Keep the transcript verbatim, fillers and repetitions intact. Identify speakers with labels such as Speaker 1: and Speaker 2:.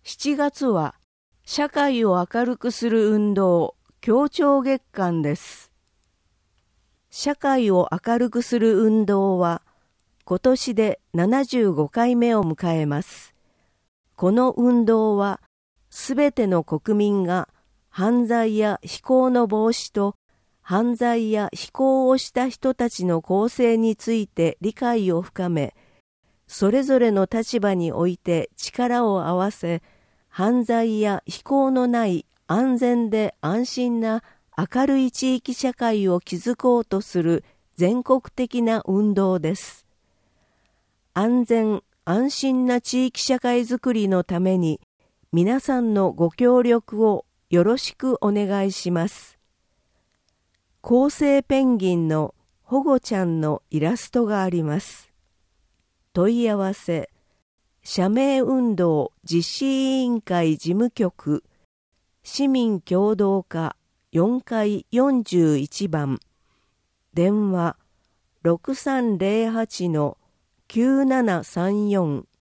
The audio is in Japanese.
Speaker 1: しちがつは社会を明るくする運動協調月間です。社会を明るくする運動は今年でななじゅうごかいめを迎えます。この運動はすべての国民が犯罪や非行の防止と犯罪や非行をした人たちの更生について理解を深め、それぞれの立場において力を合わせ、犯罪や非行のない安全で安心な明るい地域社会を築こうとする全国的な運動です。安全・安心な地域社会づくりのために皆さんのご協力をよろしくお願いします。恒星ペンギンの保護ちゃんのイラストがあります。問い合わせ社名運動実施委員会事務局市民協働課よんかいよんじゅういちばん電話 ろくさんぜろはちのきゅうななさんよん